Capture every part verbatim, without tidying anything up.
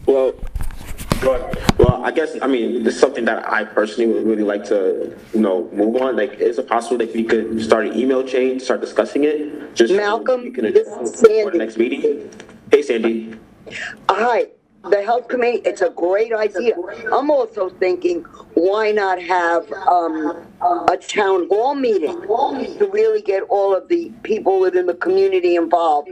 Well, Go ahead. well, I guess, I mean, this is something that I personally would really like to, you know, move on. Like, is it possible that we could start an email chain, start discussing it? Just so Malcolm, we can this is address it for Sandy. the next meeting? Hey, Sandy. Hi, the health committee, it's a great idea. I'm also thinking, why not have um, a town hall meeting to really get all of the people within the community involved?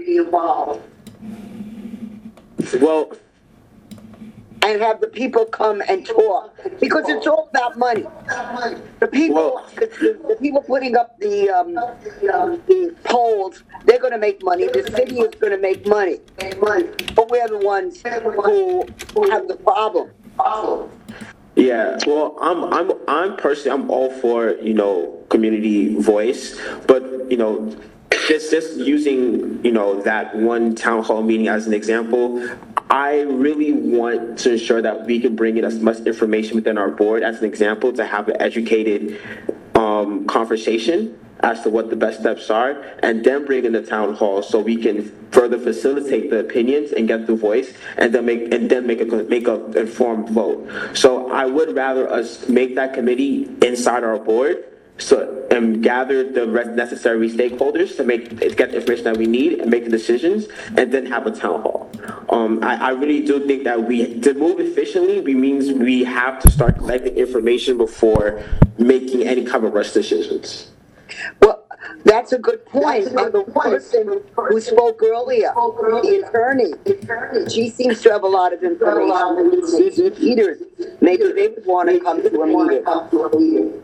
Well, And have the people come and talk, because it's all about money. The people, Well- the, the people putting up the, um, the polls, they're gonna make money, the city is gonna make money. But we're the ones who have the problem. yeah, well, I'm, I'm, I'm personally, I'm all for, you know, community voice, but, you know, just, just using, you know, that one town hall meeting as an example, I really want to ensure that we can bring in as much information within our board as an example to have an educated um, conversation as to what the best steps are, and then bring in the town hall so we can further facilitate the opinions and get the voice, and then make and then make a make a informed vote. So I would rather us make that committee inside our board, so and gather the rest necessary stakeholders to make get the information that we need and make the decisions, and then have a town hall. Um, I, I really do think that we to move efficiently, we means we have to start collecting information before making any kind of rush decisions. Well, that's a good point. And the person who spoke earlier, the attorney, she seems to have a lot of information. Susan Peters, maybe they would want to come to a meeting.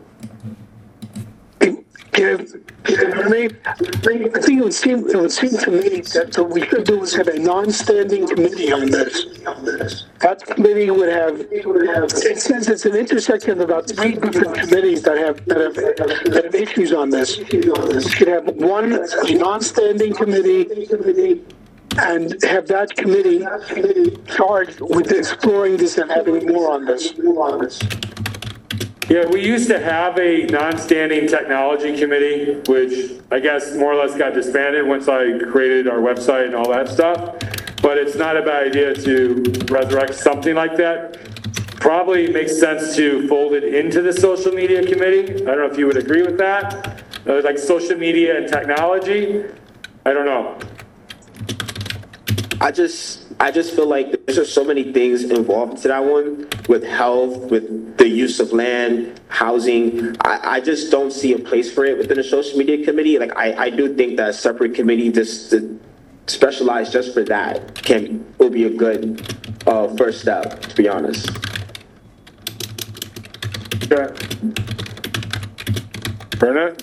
Give, I mean, I think it would seem, it would seem to me that what we should do is have a non-standing committee on this. That committee would have, it says it's an intersection of about three different committees that have, that have, that have issues on this. You should have one, a non-standing committee, and have that committee charged with exploring this and having more on this. Yeah, we used to have a non-standing technology committee, which I guess more or less got disbanded once I created our website and all that stuff. But it's not a bad idea to resurrect something like that. Probably makes sense to fold it into the social media committee. I don't know if you would agree with that. Uh, like social media and technology. I don't know. I just, I just feel like there's just so many things involved into that one, with health, with the use of land, housing. I, I just don't see a place for it within the social media committee. Like, I, I do think that a separate committee just to specialize just for that can will be a good uh, first step, to be honest. Yeah. Bernard?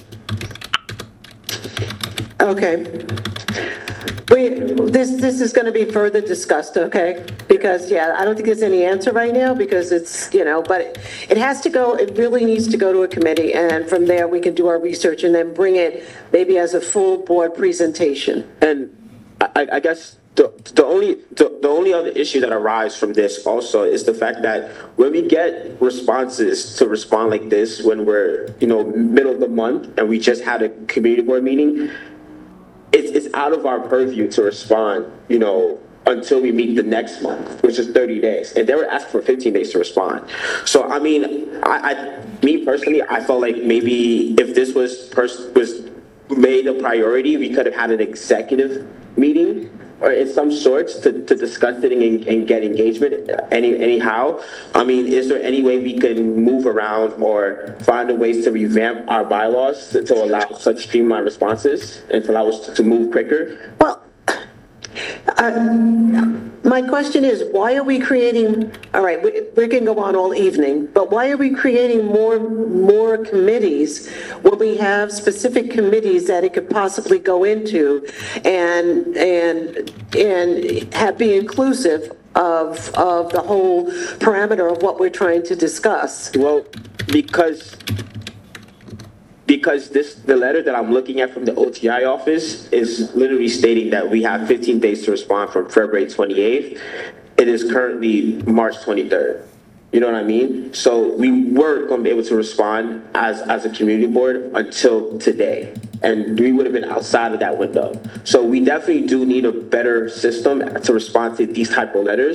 Okay. We, this, this is going to be further discussed, okay? Because, yeah, I don't think there's any answer right now because it's, you know, but it, it has to go, it really needs to go to a committee, and from there we can do our research and then bring it maybe as a full board presentation. And I, I guess the, the only the, the only other issue that arises from this also is the fact that when we get responses to respond like this, when we're, you know, middle of the month and we just had a community board meeting, it's, it's out of our purview to respond, you know, until we meet the next month, which is thirty days. And they were asking for fifteen days to respond. So, I mean, I, I me personally, I felt like maybe if this was pers- was made a priority, we could have had an executive meeting or in some sorts to, to discuss it and, and get engagement any anyhow. I mean, is there any way we can move around or find a ways to revamp our bylaws to, to allow such streamlined responses and to allow us to, to move quicker? Well, uh, my question is, why are we creating, all right, we, we can go on all evening, but why are we creating more more committees when we have specific committees that it could possibly go into and and and have be inclusive of of the whole parameter of what we're trying to discuss? Well, because because this the letter that I'm looking at from the O T I office is literally stating that we have fifteen days to respond from February twenty-eighth. It is currently March twenty-third. You know what I mean? So we weren't going to be able to respond as, as a community board until today. And we would have been outside of that window. So we definitely do need a better system to respond to these type of letters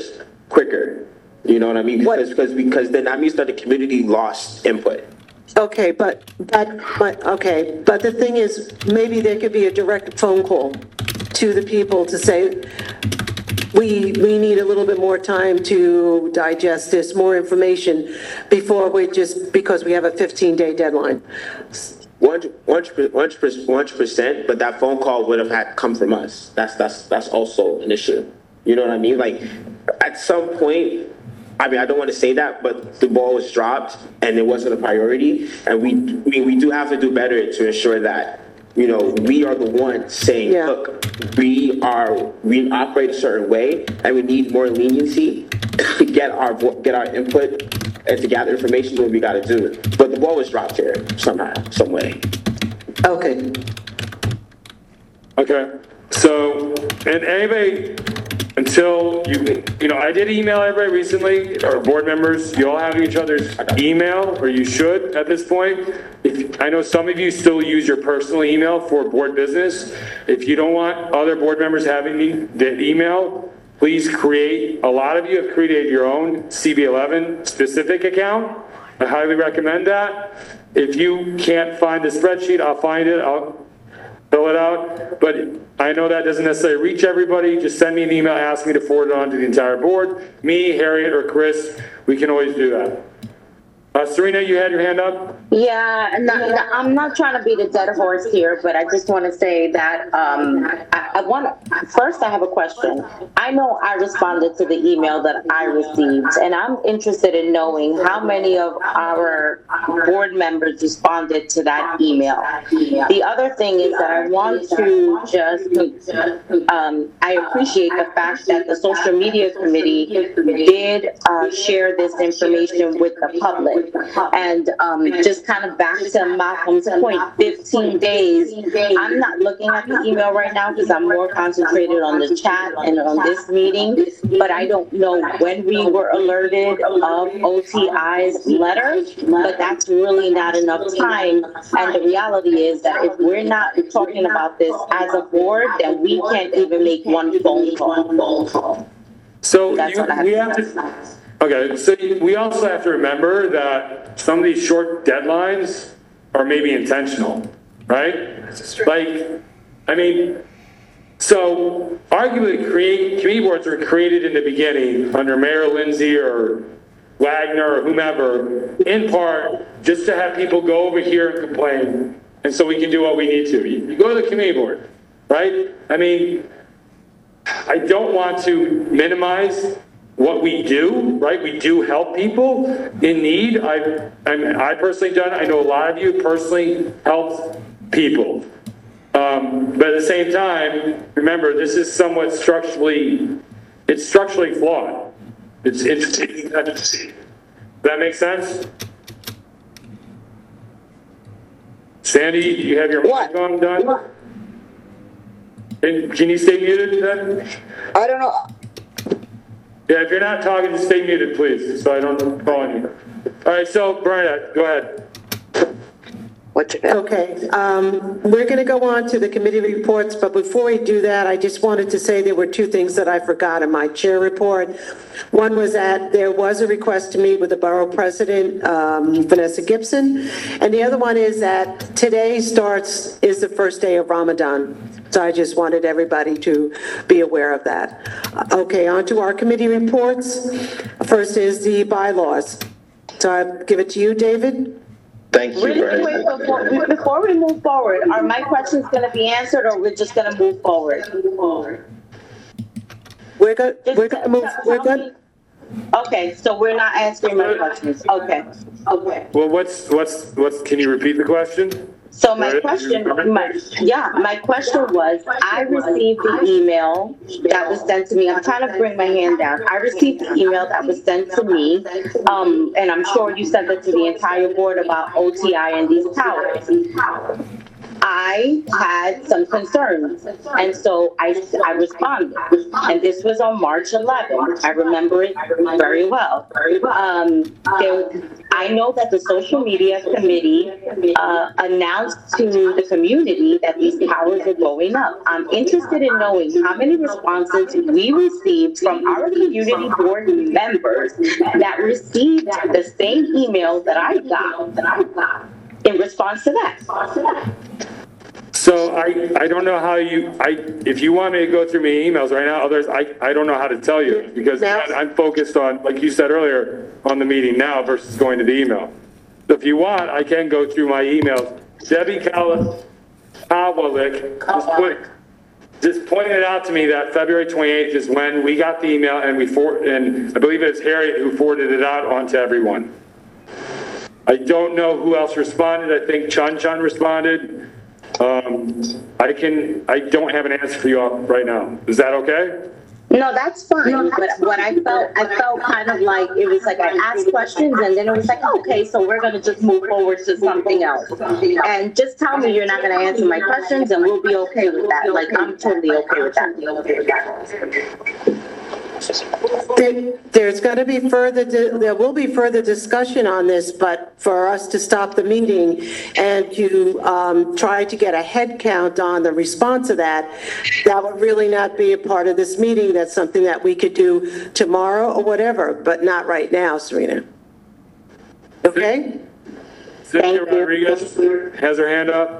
quicker. You know what I mean? What- Because, because, because then that means that the community lost input. Okay, but that, but, okay, but the thing is, maybe there could be a direct phone call to the people to say, we, we need a little bit more time to digest this, more information before we just, because we have a fifteen-day deadline. One hundred percent, but that phone call would have had come from us. That's, that's, that's also an issue. You know what I mean? Like, at some point, I mean, I don't want to say that, but the ball was dropped and it wasn't a priority. And we, we, we do have to do better to ensure that, you know, we are the ones saying, Yeah. look, we are, we operate a certain way and we need more leniency to get our, vo- get our input and to gather information what we got to do. But the ball was dropped here somehow, some way. Okay. Okay, so, and anybody, until you, you know, I did email everybody recently, our board members, you all have each other's email, or you should at this point. If, I know some of you still use your personal email for board business. If you don't want other board members having the the email, please create, a lot of you have created your own C B eleven specific account. I highly recommend that. If you can't find the spreadsheet, I'll find it, I'll fill it out, but I know that doesn't necessarily reach everybody. Just send me an email, ask me to forward it on to the entire board. Me, Harriet, or Chris, we can always do that. Uh, Serena, you had your hand up? Yeah, and not, I'm not trying to beat a dead horse here, but I just want to say that um, I, I want to, first I have a question. I know I responded to the email that I received, and I'm interested in knowing how many of our board members responded to that email. The other thing is that I want to just, um, I appreciate the fact that the social media committee did uh, share this information with the public. And um, just kind of back to Malcolm's point, fifteen days. I'm not looking at the email right now because I'm more concentrated on the chat and on this meeting, but I don't know when we were alerted of O T I's letter, but that's really not enough time. And the reality is that if we're not talking about this as a board, then we can't even make one phone call. So That's you, what I have we to have say. to, okay, so we also have to remember that some of these short deadlines are maybe intentional, right? Like, I mean, so arguably create, committee boards were created in the beginning under Mayor Lindsay or Wagner or whomever, in part, just to have people go over here and complain, and so we can do what we need to. You go to the committee board, right? I mean, I don't want to minimize what we do, right? We do help people in need. I, I, mean, I personally done it. I know a lot of you personally helped people. Um, but at the same time, remember, this is somewhat structurally, it's structurally flawed. It's interesting. Does that make sense? Sandy, you have your What? Uh, mic on, done? Can, can you stay muted then? I don't know. Yeah, if you're not talking, just stay muted, please, so I don't call on you. All right, so Bernadette, go ahead. What you Okay, um, we're going to go on to the committee reports, but before we do that, I just wanted to say there were two things that I forgot in my chair report. One was that there was a request to meet with the borough president, um, Vanessa Gibson, and the other one is that today starts, is the first day of Ramadan. So I just wanted everybody to be aware of that. Okay, on to our committee reports. First is the bylaws. So I give it to you, David. Thank you Wait, very wait, much. before, we- before we move forward, are my questions going to be answered, or we're just going to move forward? We're good, Just we're gonna move, tell we're me- good? Okay, so we're not answering my questions. Okay, okay. Well, what's, what's, what's, can you repeat the question? So my Right. question, my, yeah, my question was, I received the email that was sent to me. I'm trying to bring my hand down. I received the email that was sent to me, um, and I'm sure you sent it to the entire board about O T I and these powers. I had some concerns, and so I, I responded. And this was on March eleventh. I remember it very well. Um, there, I know that the social media committee uh, announced to the community that these towers are going up. I'm interested in knowing how many responses we received from our community board members that received the same email that I got, that I got in response to that. So I, I don't know how you, I, if you want me to go through my emails right now, others, I, I don't know how to tell you because Now- I'm focused on, like you said earlier, on the meeting now versus going to the email. So if you want, I can go through my emails. Debbie Kowalik just put, just pointed out to me that February twenty-eighth is when we got the email and we for, and I believe it's Harriet who forwarded it out onto everyone. I don't know who else responded. I think Chun Chun responded. Um, I can, I don't have an answer for you all right now. Is that okay? No, that's fine. No, that's but fine. What I felt, I felt kind of like it was like I asked questions and then it was like, okay, so we're going to just move forward to something else. And just tell me you're not going to answer my questions and we'll be okay with that. Like, I'm totally okay with that. There, there's got to be further, there will be further discussion on this, but for us to stop the meeting and to um, try to get a head count on the response of that, that would really not be a part of this meeting. That's something that we could do tomorrow or whatever, but not right now, Serena. Okay? Cynthia Rodriguez has her hand up.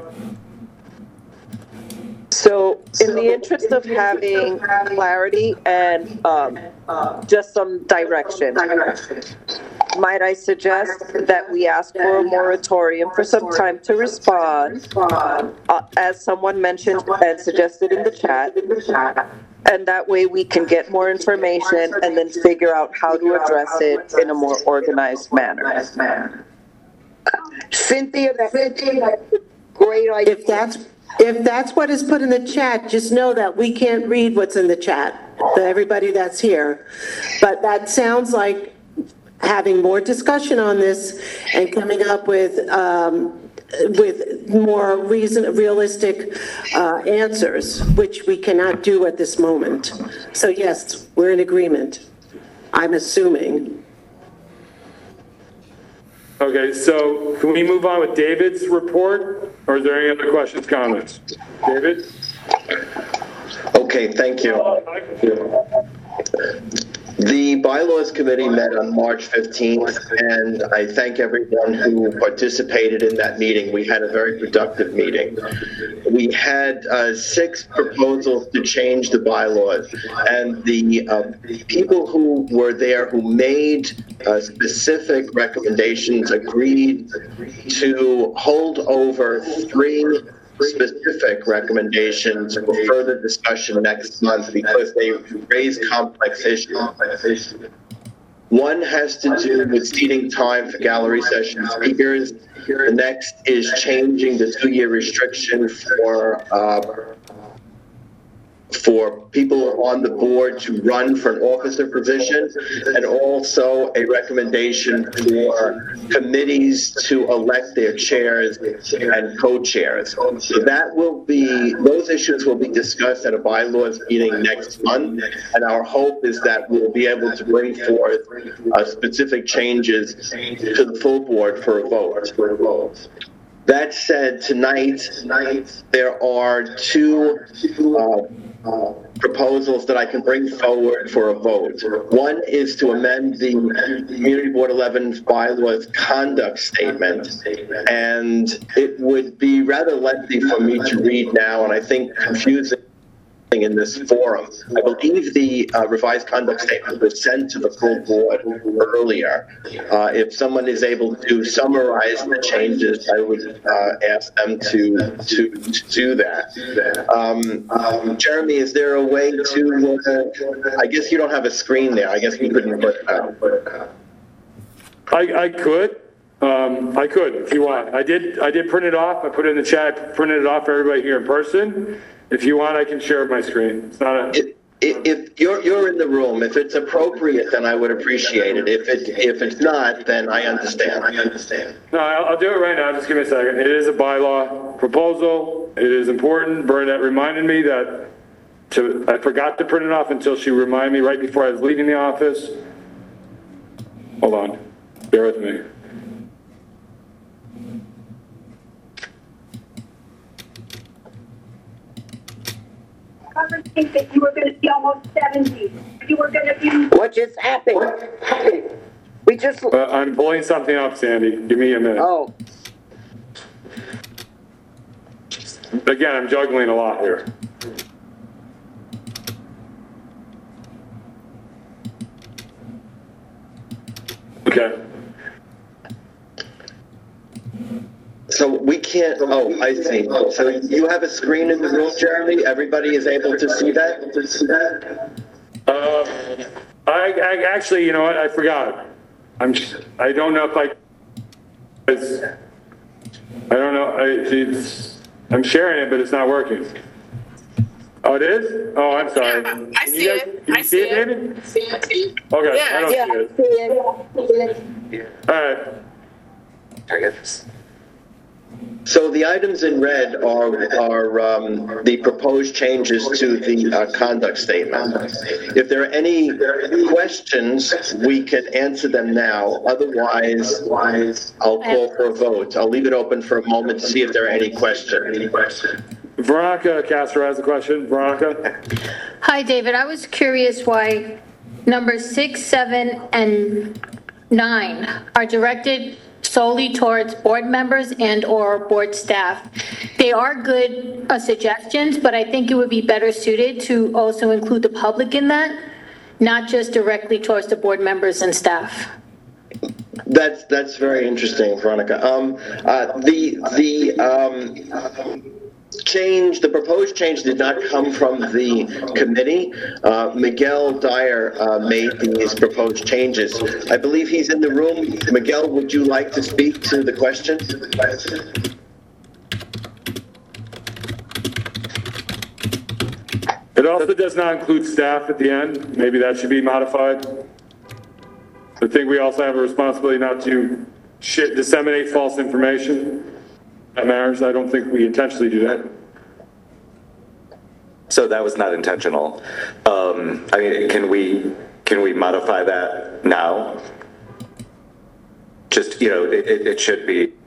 So in the interest of having clarity and um, just some direction, might I suggest that we ask for a moratorium for some time to respond, uh, as someone mentioned and suggested in the chat, and that way we can get more information and then figure out how to address it in a more organized manner. Cynthia, that's a great idea. If that's If that's what is put in the chat, just know that we can't read what's in the chat, to everybody that's here. But that sounds like having more discussion on this and coming up with um, with more reason, realistic uh, answers, which we cannot do at this moment. So yes, we're in agreement, I'm assuming. Okay, so can we move on with David's report, or is there any other questions, comments? David? Okay, thank you. The Bylaws Committee met on March fifteenth, and I thank everyone who participated in that meeting. We had a very productive meeting. We had uh, six proposals to change the bylaws, and the uh, people who were there who made uh, specific recommendations agreed to hold over three specific recommendations for further discussion next month because they raise complex issues. One has to do with seating time for gallery session speakers. The next is changing the two-year restriction for uh, for people on the board to run for an officer position, and also a recommendation for committees to elect their chairs and co-chairs. So that will be, those issues will be discussed at a bylaws meeting next month, and our hope is that we'll be able to bring forth uh, specific changes to the full board for a vote. That said, tonight, there are two uh, uh, proposals that I can bring forward for a vote. One is to amend the Community Board eleven's bylaws conduct statement, and it would be rather lengthy for me to read now, and I think confusing in this forum. I believe the uh, revised conduct statement was sent to the full board earlier. Uh, if someone is able to summarize the changes, I would uh, ask them to, to, to do that. Um, um, Jeremy, is there a way to, uh, I guess you don't have a screen there. I guess we couldn't put it out. I, I could. Um, I could, if you want. I did, I did print it off. I put it in the chat, printed it off for everybody here in person. If you want, I can share my screen. It's not a... If, if you're you're in the room, if it's appropriate, then I would appreciate it. If it if it's not, then I understand. I understand. No, I'll, I'll do it right now. Just give me a second. It is a bylaw. proposal. It is important. Bernadette reminded me that to, I forgot to print it off until she reminded me right before I was leaving the office. Hold on, bear with me. I think that you were going to be almost seventy. You were going to be. What just happened? What happened? We just. Uh, I'm pulling something up, Sandy. Give me a minute. Oh. Again, I'm juggling a lot here. Okay. So we can't, oh, I see. So you have a screen in the room, Jeremy? Everybody is able to see that? Uh, I, I actually, you know what? I forgot. I'm. I don't know if I. I don't know. I, it's, I'm sharing it, but it's not working. Oh, it is? Oh, I'm sorry. Yeah, I Can see you guys, it. Can you I see see it, it. David? See it. Okay, Yeah, I don't Yeah, see I it. see it. All right. So the items in red are, are um, the proposed changes to the uh, conduct statement. If there are any questions, we can answer them now. Otherwise, I'll call for a vote. I'll leave it open for a moment to see if there are any questions. Any questions? Veronica Castro has a question. Veronica? Hi, David. I was curious why number six, seven, and nine are directed solely towards board members and or board staff. They are good uh, suggestions, but I think it would be better suited to also include the public in that, not just directly towards the board members and staff. That's that's very interesting, Veronica. Um, uh, the the um, change, the proposed change, did not come from the committee. Uh, Miguel Dyer uh, made these proposed changes. I believe he's in the room. Miguel, would you like to speak to the question? It also does not include staff at the end. Maybe that should be modified. I think we also have a responsibility not to shit, disseminate false information. That matters. I don't think we intentionally do that. So that was not intentional. Um, I mean, can we can we modify that now? Just, you know, it, it should be